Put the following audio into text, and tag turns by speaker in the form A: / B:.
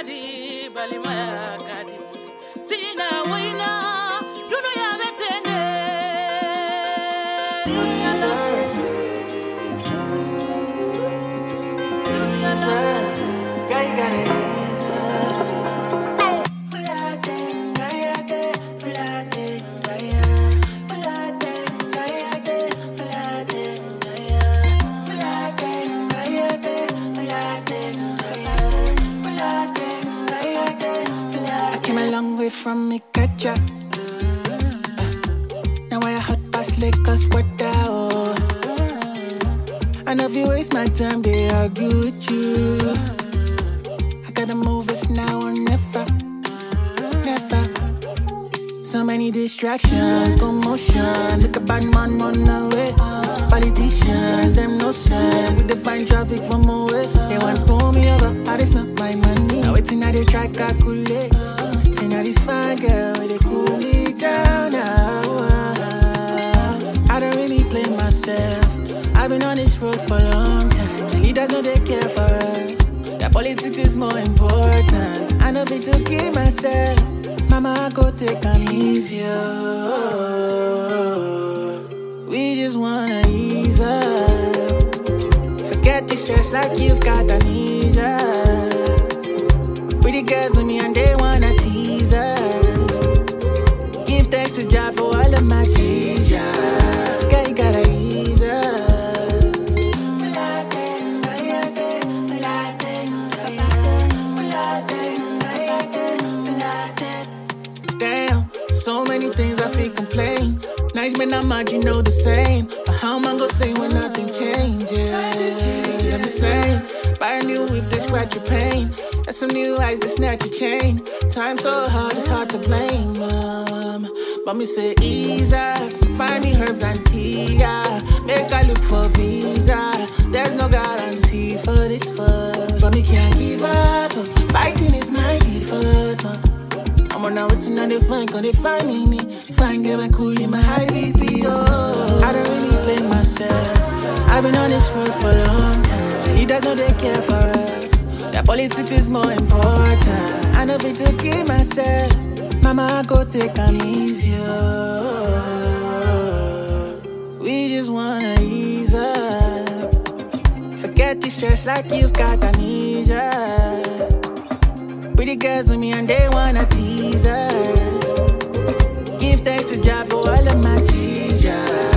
A: kadi balima kadi sina wina duno ya betende
B: from me catch up. Now I hot past Lakers, what out? I know if you waste my time, they argue with you. I gotta move, it's now or never, never. So many distractions, commotion. Look a bad man on the way. Politician, them no sun. With the fine traffic from away. They want to pull me over, but it's not my money. Now it's in how they try calculate. Now this fine girl, they cool me down now. I don't really blame myself. I've been on this road for a long time. The leaders know they care for us. Their politics is more important. I know fit to keep myself. Mama, I go take am easier. We just wanna ease up. Forget the stress like you've got amnesia. Pretty girls with me and they wanna tease us. Give thanks to Jah for all of my G's, yeah. Girl, you gotta ease up. Damn, so many things I feel complain. Nights when I'm mad, you know the same. But how am I gonna say when nothing changes? I'm the same. Buy a new whip, they scratch your pain. And some new eyes that snatch your chain. Time so hard, it's hard to blame them. But me say ease up. Find me herbs and tea, yeah. Make I look for visa. There's no guarantee for this fuck. But me can't give up. Fighting is my default. I'm on out to know they find, cause they find me. Find girl and cool in my high BP, oh. I don't really blame myself. I've been on this road for a long time. Leaders know they care for us. Their politics is more important. I know fit to keep myself. Mama, I go take am easier. We just wanna ease up. Forget the stress like you've got amnesia. Pretty girls with me and they wanna tease us. Give thanks to Jah for all of my G's, yeah.